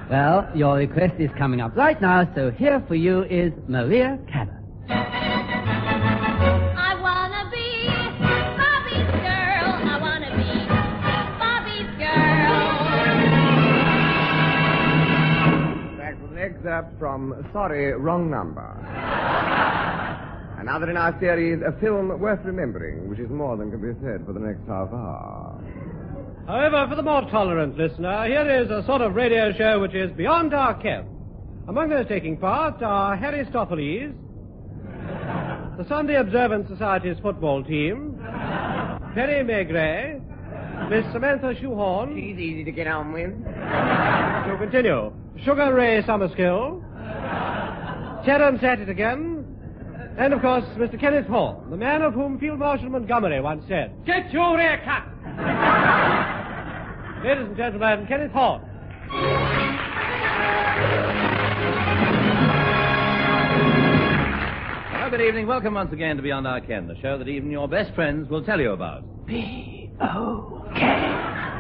Well, your request is coming up right now, so here for you is Maria Callas. I wanna be Bobby's girl. I wanna be Bobby's girl. That was an excerpt from Sorry, Wrong Number. Another in our series, a film worth remembering, which is more than can be said for the next half hour. However, for the more tolerant listener, here is a sort of radio show which is beyond our ken. Among those taking part are Harry Stopheles, the Sunday Observance Society's football team, Perry Maigret, Miss Samantha Shoehorn. She's easy to get on with. To continue, Sugar Ray Summerskill, Terence Attigan, and, of course, Mr. Kenneth Horne, the man of whom Field Marshal Montgomery once said, "Get your rear cut!" Ladies and gentlemen, Kenneth Horne. Well, good evening. Welcome once again to Beyond Our Ken, the show that even your best friends will tell you about. B-O-K.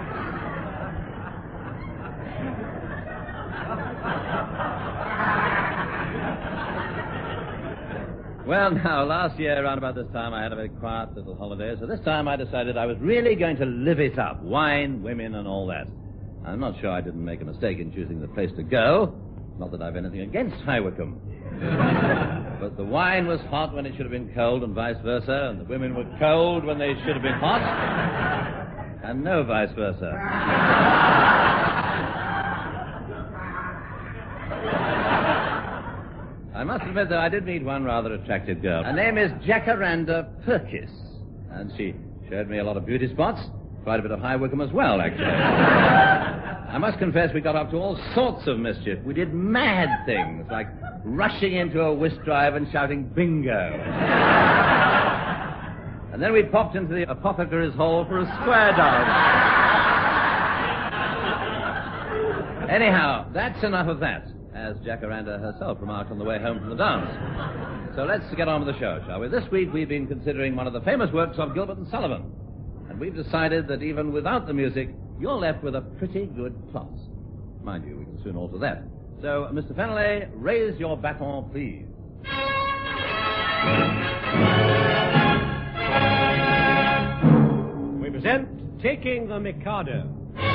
Well, now, last year, around about this time, I had a very quiet little holiday, so this time I decided I was really going to live it up. Wine, women, and all that. I'm not sure I didn't make a mistake in choosing the place to go. Not that I've anything against High Wycombe. But the wine was hot when it should have been cold, and vice versa, and the women were cold when they should have been hot, and no vice versa. I must admit that I did meet one rather attractive girl. Her name is Jacaranda Purkis, and she showed me a lot of beauty spots, quite a bit of High Wycombe as well, actually. I must confess we got up to all sorts of mischief. We did mad things, like rushing into a whist drive and shouting bingo. And then we popped into the apothecary's hall for a square dance. Anyhow, that's enough of that, as Jacaranda herself remarked on the way home from the dance. So let's get on with the show, shall we? This week we've been considering one of the famous works of Gilbert and Sullivan. And we've decided that even without the music, you're left with a pretty good plot. Mind you, we can soon alter that. So, Mr. Fennelly, raise your baton, please. We present Taking the Mikado.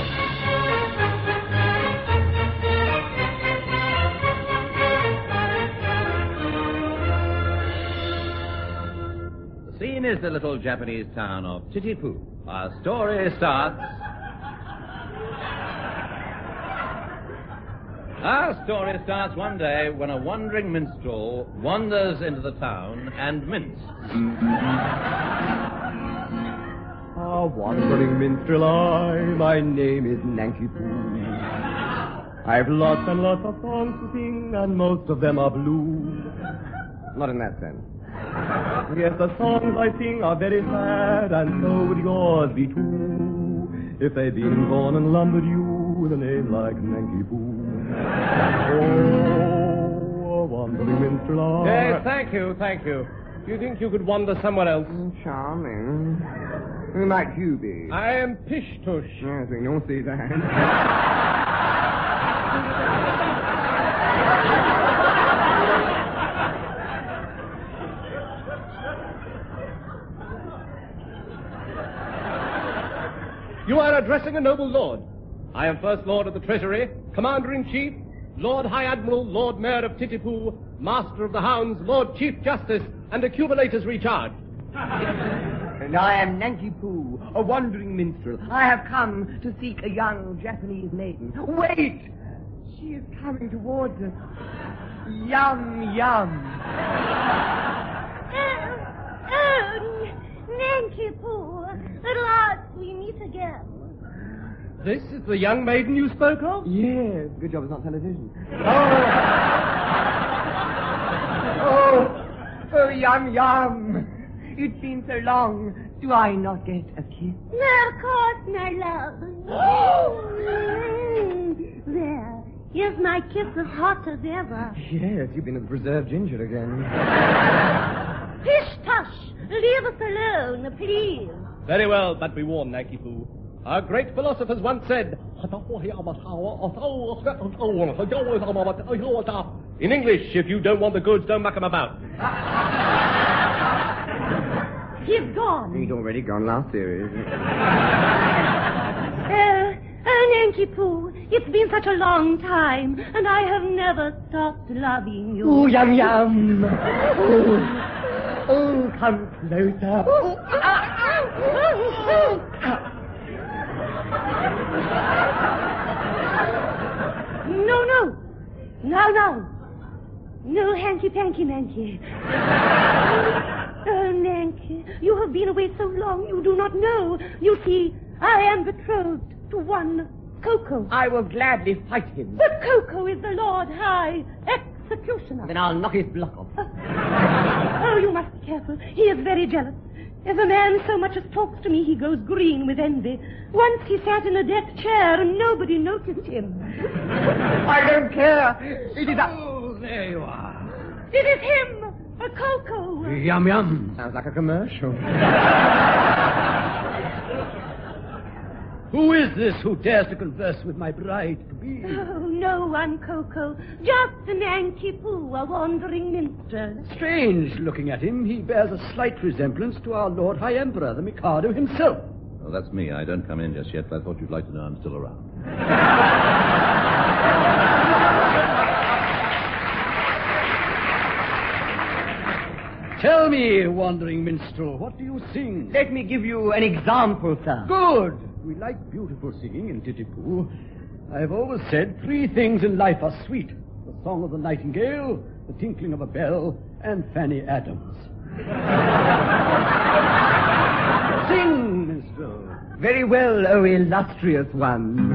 The scene is the little Japanese town of Titipu. Our story starts... Our story starts one day when a wandering minstrel wanders into the town and mints. A wandering minstrel my name is Nanky Poo. I've lots and lots of songs to sing, and most of them are blue. Not in that sense. Yes, the songs I sing are very sad, and so would yours be too, if they'd been born and lumbered you with a name like Nanky Poo. Oh, a wandering minstrel Yes, thank you. Do you think you could wander somewhere else? Charming. Who might you be? I am Pish Tush. Yes, we can all see that. You are addressing a noble lord. I am First Lord of the Treasury, Commander-in-Chief, Lord High Admiral, Lord Mayor of Titipu, Master of the Hounds, Lord Chief Justice, and accumulators recharged. And I am Nanky Poo, a wandering minstrel. I have come to seek a young Japanese maiden. Wait! She is coming towards us. Yum, yum. Oh, Nanky Poo. At last we meet again. This is the young maiden you spoke of? Yes, good job it's not television. Oh, yum, yum. It's been so long. Do I not get a kiss? No, of course, my love. There. Here's my kiss as hot as ever. Yes, you've been at the preserved ginger again. Pish tush! Leave us alone, please. Very well, but be warned, Nanky Poo. Our great philosophers once said, In English, if you don't want the goods, don't muck 'em about. He's gone. He's already gone last series. Nanky Poo, it's been such a long time, and I have never stopped loving you. Oh, yum, yum. Oh, come closer. No, hanky-panky manky. Oh, Nanky, you have been away so long you do not know. You see, I am betrothed to one Coco. I will gladly fight him. But Coco is the Lord High Executioner. Then I'll knock his block off. Oh, you must be careful. He is very jealous. If a man so much as talks to me, he goes green with envy. Once he sat in a deck chair and nobody noticed him. I don't care. It is Oh, there you are. It is him, a Coco. Yum, yum. Sounds like a commercial. Who is this who dares to converse with my bride-to-be? Oh, no one, Coco. Just an Nanky Poo, a wandering minstrel. Strange, looking at him, he bears a slight resemblance to our Lord High Emperor, the Mikado himself. Oh, that's me. I don't come in just yet, but I thought you'd like to know I'm still around. Tell me, wandering minstrel, what do you sing? Let me give you an example, sir. Good. We like beautiful singing in Titipu. I've always said 3 things in life are sweet. The song of the nightingale, the tinkling of a bell, and Fanny Adams. Sing, minstrel. Very well, O illustrious one.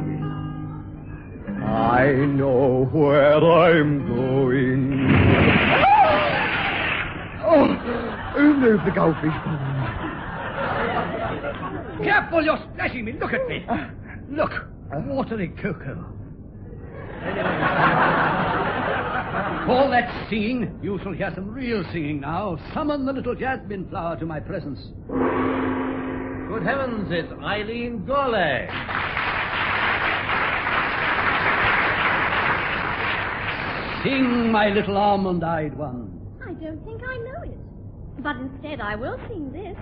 I know where I'm going. Oh, who moved the goldfish pond? Careful, you're splashing me. Look at me. Look, watery cocoa. All that singing, you shall hear some real singing now. Summon the little jasmine flower to my presence. Good heavens, it's Eileen Gourlay. Sing, my little almond-eyed one. I don't think I know it. But instead I will sing this.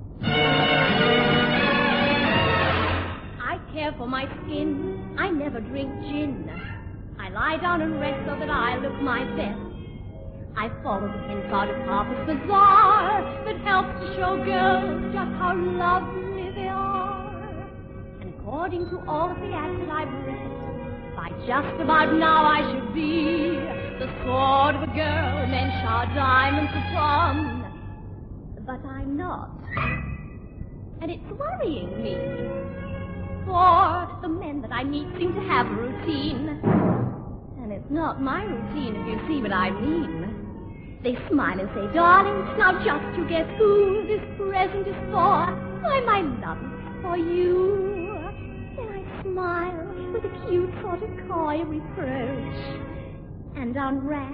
I care for my skin. I never drink gin. I lie down and rest so that I look my best. I follow the hint out of Harper's Bazaar that helps to show girls just how lovely they are. And according to all of the ads that I've read, by just about now I should be the sort of a girl men shower diamonds upon. But I'm not. And it's worrying me. For the men that I meet seem to have a routine. And it's not my routine, if you see what I mean. They smile and say, darling, now just you guess who this present is for. Why, my love, it's for you. Then I smile with a cute sort of coy reproach. And unwrap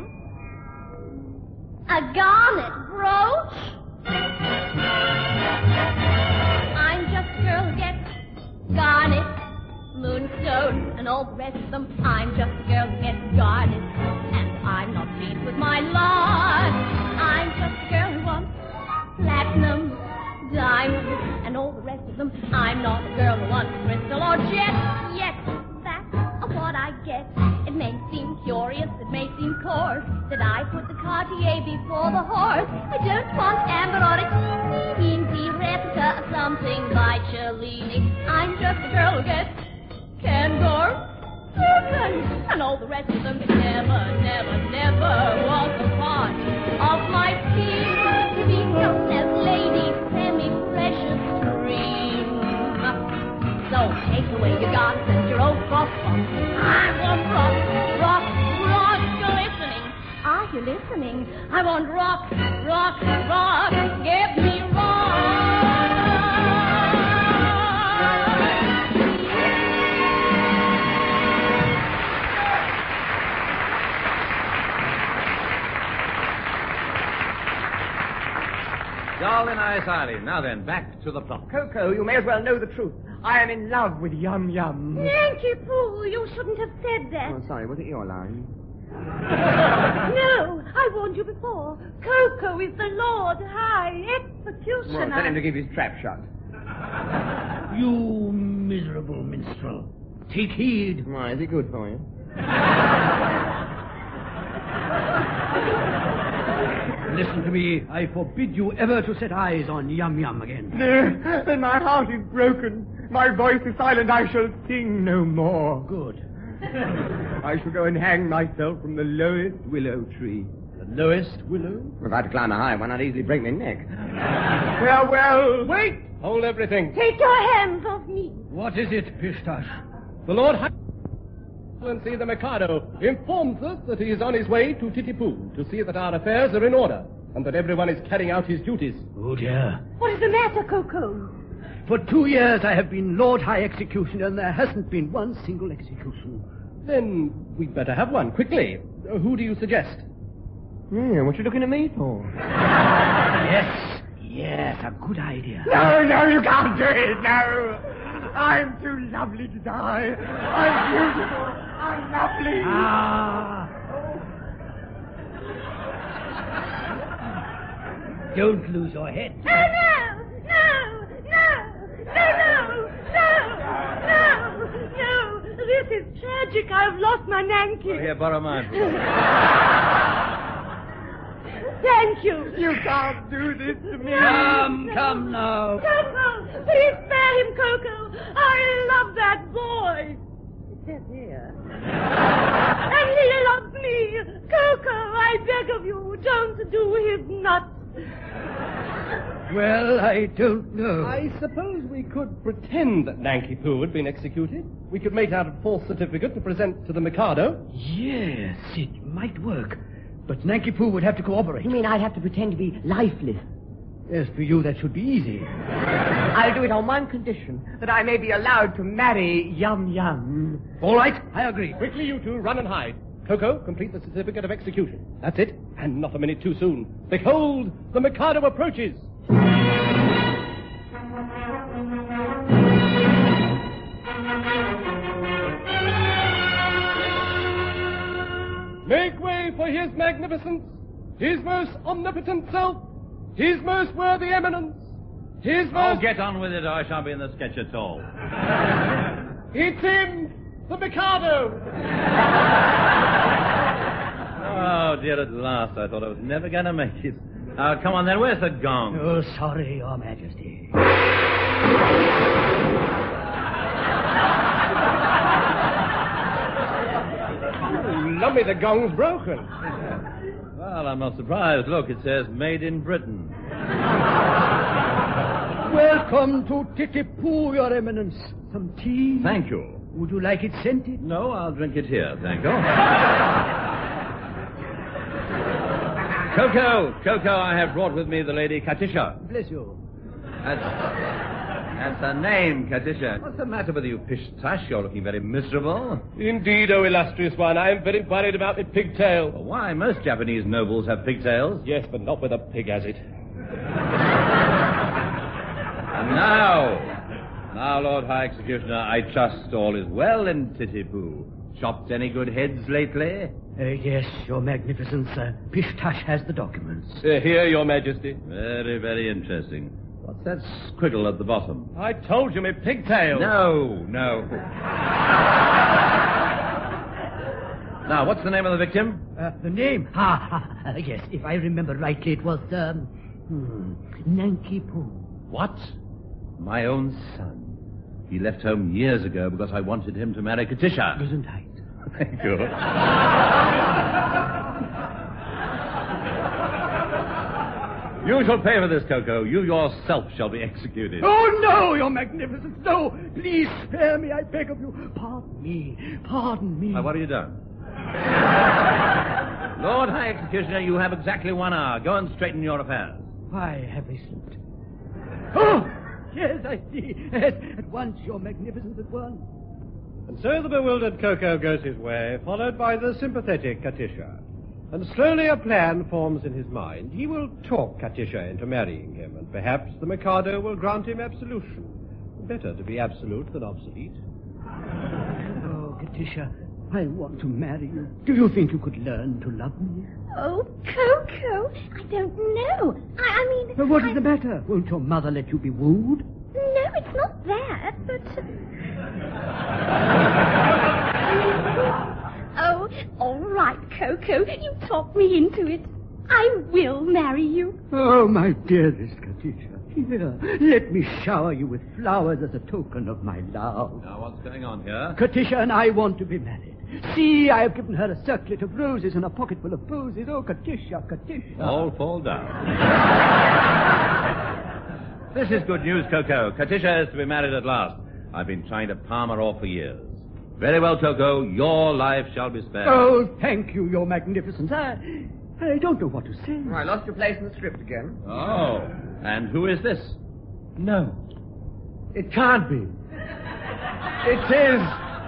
a garnet brooch. I'm just a girl who gets garnet, moonstone, and all the rest of them. I'm just a girl who gets garnet, and I'm not pleased with my lot. I'm just a girl who wants platinum, diamonds, and all the rest of them. I'm not a girl who wants crystal or jet. Yet that's what I get. It may seem curious, it may seem coarse, that I put the Cartier before the horse. I don't want amber or a teeny replica of something by Cellini. I'm just a girl who gets Candor, and all the rest of them can never walk a part of my scheme to be known as Lady Semi-Precious Dream. So take away your guns and your old cross. I want rock, you're listening. Are you listening? I want rock, give me rock. Jolly nice, Eileen. Now then, back to the plot. Coco, you may as well know the truth. I am in love with Yum Yum. Nanky Poo, you shouldn't have said that. Oh, sorry, was it your line? No, I warned you before. Coco is the Lord High Executioner. Well, tell him to keep his trap shut. You miserable minstrel. Take heed. Why, is it good for you? Listen to me. I forbid you ever to set eyes on Yum Yum again. No, then my heart is broken. My voice is silent. I shall sing no more. Good. I shall go and hang myself from the lowest willow tree. The lowest willow? If I had to climb a high one, I'd easily break my neck. Farewell. Wait! Hold everything. Take your hands off me. What is it, Pistache? The Lord High Excellency the Mikado informs us that he is on his way to Titipu to see that our affairs are in order and that everyone is carrying out his duties. Oh, dear. What is the matter, Coco? For 2 years I have been Lord High Executioner, and there hasn't been one single execution. Then we'd better have one, quickly. Who do you suggest? Yeah, what you looking at me for? Yes, a good idea. No, you can't do it, no. I'm too lovely to die. I'm beautiful. I'm lovely. Don't lose your head. Oh, no! This is tragic. I've lost my Nanky. Well, here, borrow mine. Thank you. You can't do this to me. Come now. Coco, please spare him, Coco. I love that boy. It says here. And he loves me. Coco, I beg of you, don't do his nuts. Well, I don't know. I suppose we could pretend that Nanky Poo had been executed. We could make out a false certificate to present to the Mikado. Yes, it might work. But Nanky Poo would have to cooperate. You mean I'd have to pretend to be lifeless? Yes, for you that should be easy. I'll do it on one condition, that I may be allowed to marry Yum Yum. All right, I agree. Quickly, you two, run and hide. Coco, complete the certificate of execution. That's it, and not a minute too soon. Behold, the Mikado approaches. Make way for His Magnificence, His most omnipotent self, His most worthy eminence, His most... Oh, get on with it, or I shan't be in the sketch at all. It's him, the Mikado! Oh, dear, at last. I thought I was never going to make it. Come on, then. Where's the gong? Oh, sorry, Your Majesty. Lummy, the gong's broken. Well, I'm not surprised. Look, it says Made in Britain. Welcome to Titipu, Your Eminence. Some tea? Thank you. Would you like it scented? No, I'll drink it here, thank you. Coco, I have brought with me the Lady Katisha. Bless you. That's her name, Katisha. What's the matter with you, Pistache? You're looking very miserable. Indeed, O illustrious one, I am very worried about the pigtail. Well, why? Most Japanese nobles have pigtails. Yes, but not with a pig has it. And now, Lord High Executioner, I trust all is well in Titipu. Chopped any good heads lately? Yes, Your Magnificence. Pistache has the documents. Here, Your Majesty. Very, very interesting. What's that squiggle at the bottom? I told you, me pigtail. No. Now, what's the name of the victim? The name? Yes, if I remember rightly, it was, Nanky Poo. What? My own son. He left home years ago because I wanted him to marry Katisha. Gesundheit. Thank you. You shall pay for this, Coco. You yourself shall be executed. Oh, no, Your Magnificence, no. Please spare me, I beg of you. Pardon me. Now, what have you done? Lord High Executioner, you have exactly 1 hour. Go and straighten your affairs. Why have I slipped? Oh, yes, I see. Yes, at once, Your Magnificence, at once. And so the bewildered Coco goes his way, followed by the sympathetic Katisha. And slowly a plan forms in his mind. He will talk Katisha into marrying him, and perhaps the Mikado will grant him absolution. Better to be absolute than obsolete. Oh, Katisha, I want to marry you. Do you think you could learn to love me? Oh, Coco, I don't know. I mean... Well, what is the matter? Won't your mother let you be wooed? No, it's not that, but... Oh, all right, Coco. You talked me into it. I will marry you. Oh, my dearest Katisha, here, let me shower you with flowers as a token of my love. Now, what's going on here? Katisha and I want to be married. See, I have given her a circlet of roses and a pocket full of posies. Oh, Katisha, Katisha. All fall down. This is good news, Coco. Katisha is to be married at last. I've been trying to palm her off for years. Very well, Coco. Your life shall be spared. Oh, thank you, your magnificence. I don't know what to say. I lost your place in the script again. Oh, and who is this? No. It can't be. It is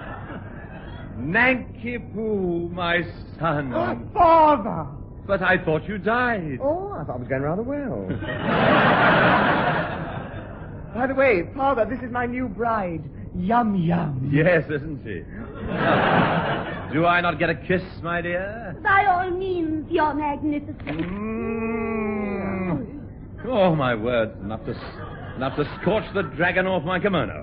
Nanki Poo, my son. Oh, Father! But I thought you died. Oh, I thought it was going rather well. By the way, Father, this is my new bride. Yum, yum. Yes, isn't she? Do I not get a kiss, my dear? By all means, Your Magnificence. Oh, my word. Enough to scorch the dragon off my kimono.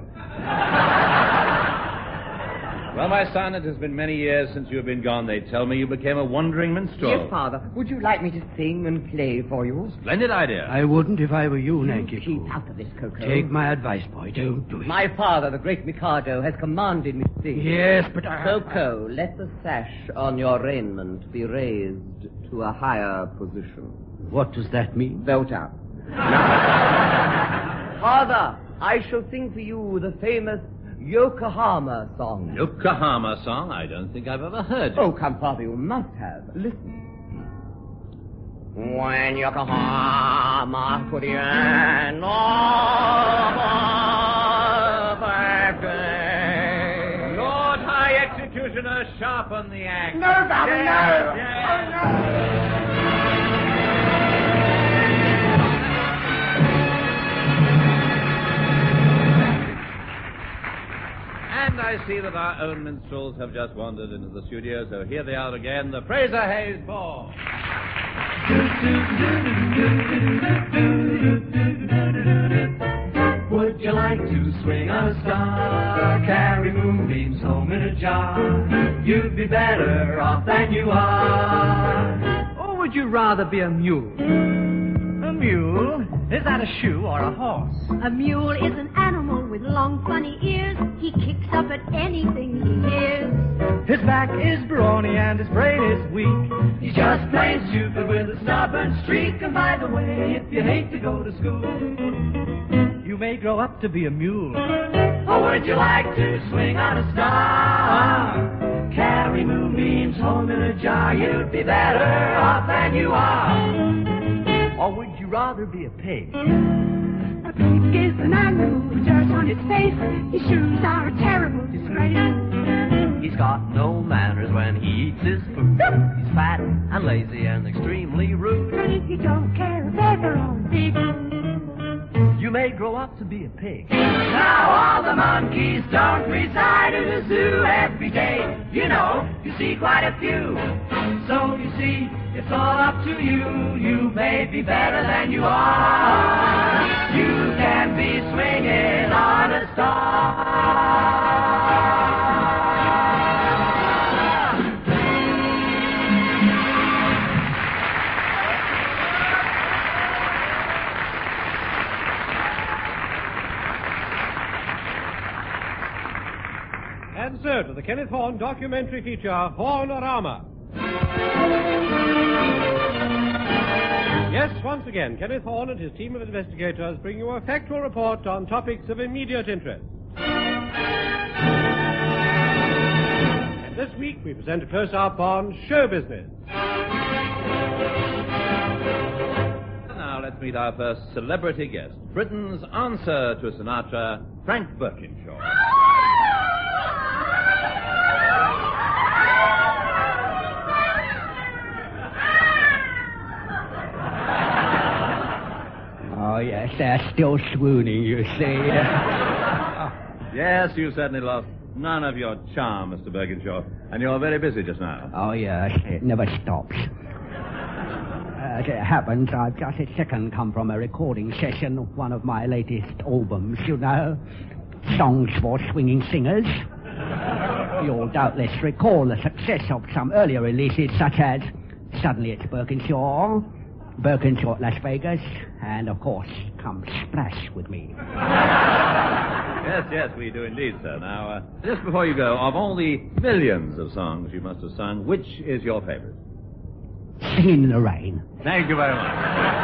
Well, my son, it has been many years since you have been gone. They tell me you became a wandering minstrel. Yes, Father. Would you like me to sing and play for you? Splendid idea. I wouldn't if I were you, Nanki. Keep out of this, Coco. Take my advice, boy. Don't do it. My father, the great Mikado, has commanded me to sing. Yes, but I... Coco, let the sash on your raiment be raised to a higher position. What does that mean? Belt up. Father, I shall sing for you the famous Yokohama song. Yokohama song? I don't think I've ever heard it. Oh, come, Father, you must have. Listen. When Yokohama put in birthday. Lord High Executioner, sharpen the axe. No, Father, no. Yes. Oh, no. And I see that our own minstrels have just wandered into the studio, so here they are again, the Fraser Hayes Ball. Would you like to swing on a star, carry moonbeams home in a jar? You'd be better off than you are. Or would you rather be a mule? A mule? Is that a shoe or a horse? A mule is an animal with long, funny ears. He kicks up at anything he hears. His back is brawny and his brain is weak. He's just plain stupid with a stubborn streak. And by the way, if you hate to go to school, you may grow up to be a mule. or would you like to swing on a star? Carry moonbeams home in a jar. You'd be better off than you are. Or would you rather be a pig? A pig is an animal with dirt on its face. His shoes are a terrible disgrace. He's got no manners when he eats his food. He's fat and lazy and extremely rude. He don't care if ever on big. You may grow up to be a pig. Now all the monkeys don't reside in the zoo every day. You know, you see quite a few. So you see, it's all up to you. You may be better than you are. You can be swinging on a star. And so to the Kenneth Horne documentary feature, Hornorama. Yes, once again, Kenneth Horne and his team of investigators bring you a factual report on topics of immediate interest. And this week we present a close-up on show business. Now let's meet our first celebrity guest, Britain's answer to Sinatra, Frank Birkinshaw. Oh, yes, they're still swooning, you see. Yes, you've certainly lost none of your charm, Mr. Birkinshaw. And you're very busy just now. Oh, yes, it never stops. As it happens, I've just a second come from a recording session of one of my latest albums, you know. Songs for Swinging Singers. You'll doubtless recall the success of some earlier releases, such as Suddenly It's Birkinshaw, Birkinshaw at Las Vegas, and, of course, Come Splash With Me. Yes, we do indeed, sir. Now, just before you go, of all the millions of songs you must have sung, which is your favorite? Singing in the Rain. Thank you very much.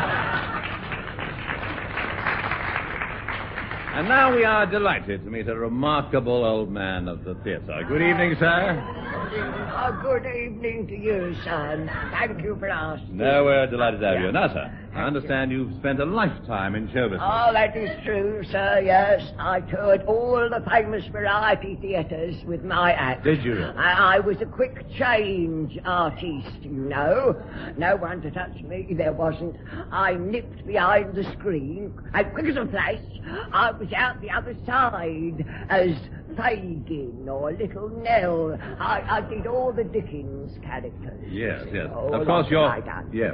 And now we are delighted to meet a remarkable old man of the theatre. Good evening, sir. Oh, good evening to you, son. Thank you for asking. No, we're delighted to have you. Now, sir, I understand you've spent a lifetime in show business. Oh, that is true, sir, yes. I toured all the famous variety theatres with my act. Did you? I was a quick change artist, you know. No one to touch me, there wasn't. I nipped behind the screen, and quick as a flash, I was out the other side as Fagin or Little Nell. I did all the Dickens characters. Yes. All Of course, you're... Yes.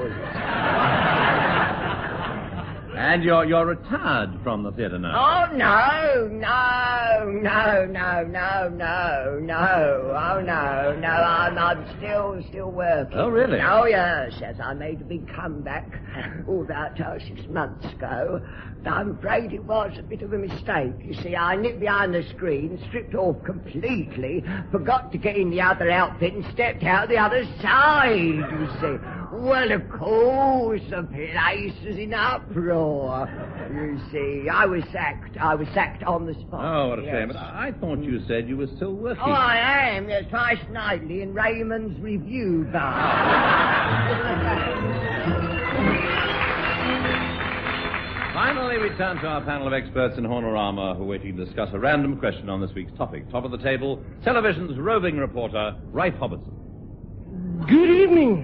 And you're retired from the theatre now. Oh, no. Oh, no. I'm still working. Oh, really? Oh, yes. I made a big comeback about 6 months ago. I'm afraid it was a bit of a mistake. You see, I nipped behind the screen, stripped off completely, forgot to get in the other outfit, and stepped out the other side, you see. Well, of course, the place was in uproar. You see, I was sacked on the spot. Oh, what a yes. shame. But I thought you said you were still working. Oh, I am. Yes, twice nightly in Raymond's Review Bar. Finally, we turn to our panel of experts in Hornorama who are waiting to discuss a random question on this week's topic. Top of the table, television's roving reporter, Ralph Hobson. Good evening.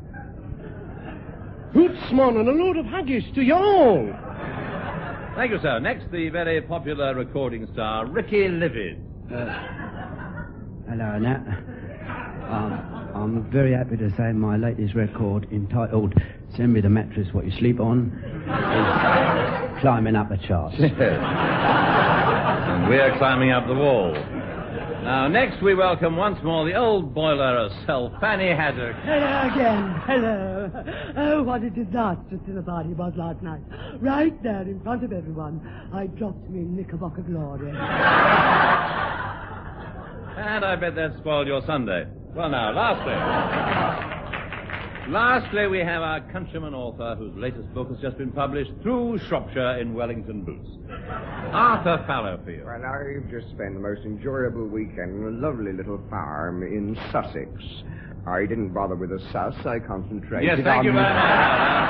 Hootsman and a load of haggis to you all. Thank you, sir. Next, the very popular recording star, Ricky Livid. Hello, Nat. I'm very happy to say my latest record, entitled Send Me the Mattress What You Sleep On, is climbing up the charts. And we're climbing up the wall. Now, next we welcome once more the old boiler herself, Fanny Haddock. Hello again. Hello. Oh, what a disastrous dinner party was last night. Right there in front of everyone, I dropped me Knickerbocker glory. And I bet that spoiled your Sunday. Well, now, lastly, we have our countryman author whose latest book has just been published, Through Shropshire in Wellington Boots. Arthur Fallowfield. Well, I've just spent the most enjoyable weekend on a lovely little farm in Sussex. I didn't bother with a sus. I concentrated Yes, thank you very much.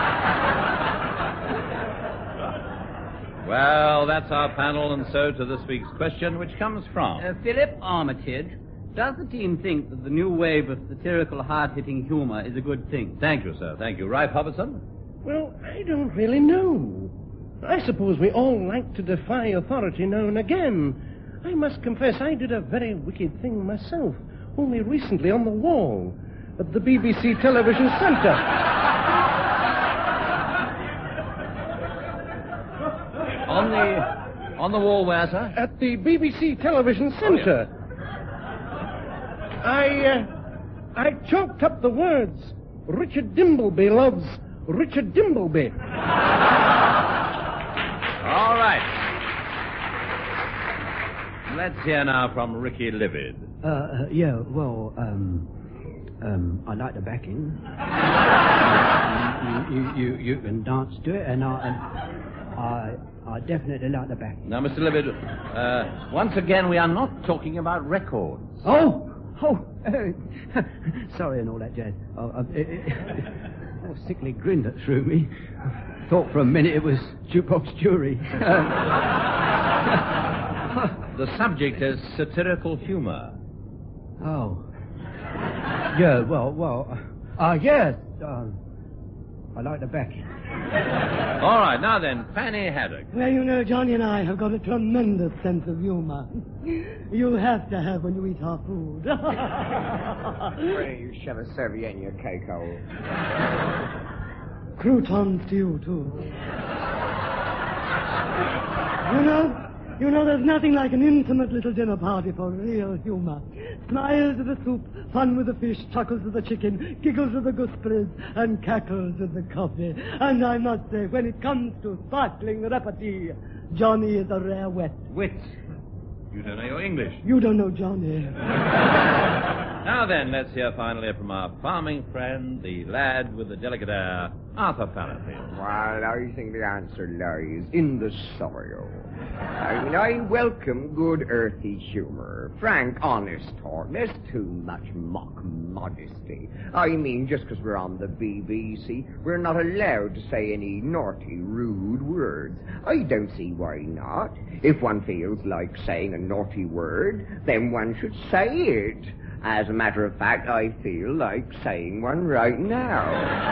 Well, that's our panel, and so to this week's question, which comes from... Philip Armitage. Does the team think that the new wave of satirical, hard-hitting humor is a good thing? Thank you, sir. Thank you. Ralph Hobson? Well, I don't really know. I suppose we all like to defy authority now and again. I must confess I did a very wicked thing myself, only recently on the wall at the BBC Television Centre. On the wall where, sir? At the BBC Television Centre. Oh, yes. I chalked up the words, Richard Dimbleby loves Richard Dimbleby. All right. Let's hear now from Ricky Livid. I like the backing. You can dance to it, and I definitely like the backing. Now, Mr. Livid, once again, we are not talking about records. Oh, sorry and all that jazz. A sickly grin that threw me. Thought for a minute it was Jukebox Jury. The subject is satirical humor. Oh. Yeah, yes. I like the best. All right, now then, Fanny Haddock. Well, you know, Johnny and I have got a tremendous sense of humor. You have to have when you eat our food. Well, you shove a serviette in your cake hole. Croutons to you, too. You know, there's nothing like an intimate little dinner party for real humor. Smiles with the soup, fun with the fish, chuckles with the chicken, giggles with the gooseberries, and cackles with the coffee. And I must say, when it comes to sparkling repartee, Johnny is a rare wet. Wit. You don't know your English. You don't know Johnny. Now then, let's hear finally from our farming friend, the lad with the delicate air, Arthur Fallowfield. Well, I think the answer lies in the soil. I welcome good earthy humor, frank, honest talk. There's too much mock modesty. I mean, just because we're on the BBC, we're not allowed to say any naughty, rude words. I don't see why not. If one feels like saying a naughty word, then one should say it. As a matter of fact, I feel like saying one right now.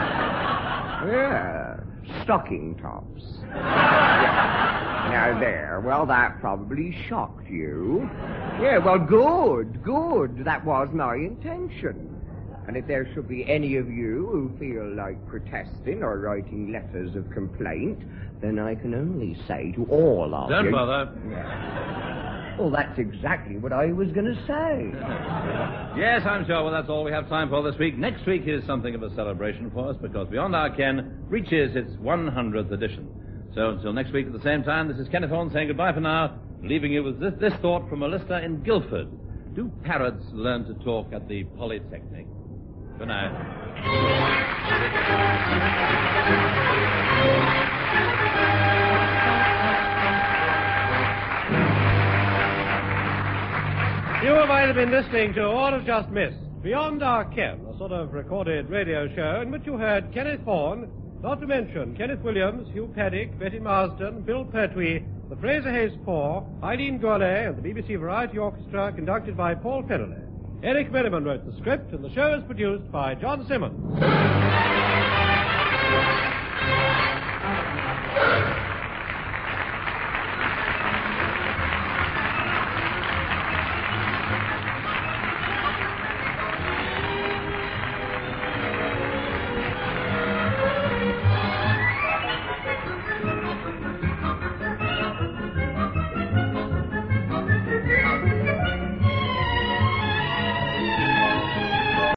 Yeah, stocking tops. Yeah. Now there, well, that probably shocked you. Yeah, well, good. That was my intention. And if there should be any of you who feel like protesting or writing letters of complaint, then I can only say to all of you... Don't bother. Yeah. Well, that's exactly what I was going to say. Yes, I'm sure. Well, that's all we have time for this week. Next week is something of a celebration for us because Beyond Our Ken reaches its 100th edition. So until next week at the same time, this is Kenneth Horne saying goodbye for now, leaving you with this thought from a listener in Guildford. Do parrots learn to talk at the Polytechnic? Good night. You might have been listening to or have just missed Beyond Our Ken, a sort of recorded radio show in which you heard Kenneth Horne, not to mention Kenneth Williams, Hugh Paddick, Betty Marsden, Bill Pertwee, the Fraser Hayes Four, Eileen Gourlay, and the BBC Variety Orchestra conducted by Paul Fennelly. Eric Merriman wrote the script, and the show is produced by John Simmons.